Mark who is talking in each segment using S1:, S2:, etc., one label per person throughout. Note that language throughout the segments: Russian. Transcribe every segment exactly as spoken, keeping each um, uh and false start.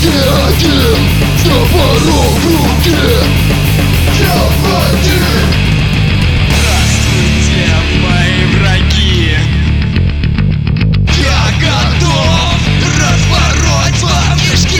S1: руке один, топором в руке. Я один.
S2: Здравствуйте, мои враги. Я готов распороть вам кишки.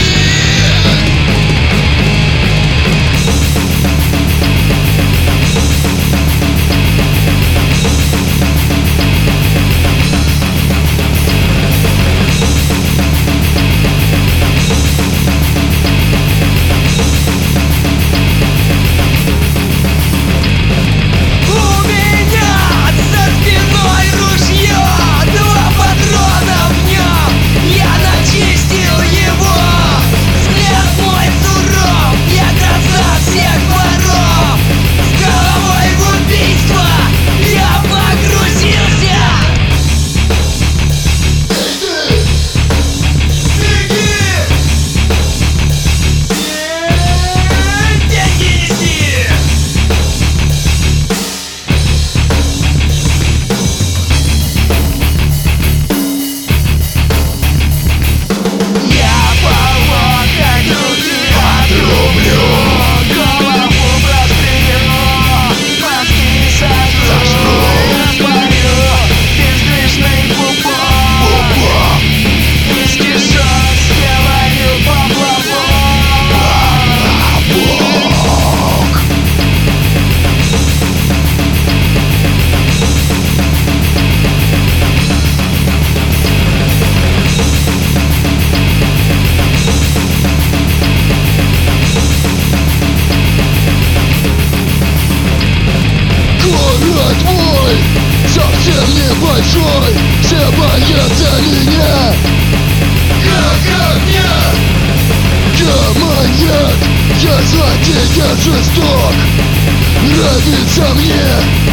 S1: Совсем небольшой, все боятся меня. Как огня. Я маньяк, я злодей, я жесток. Нравится мне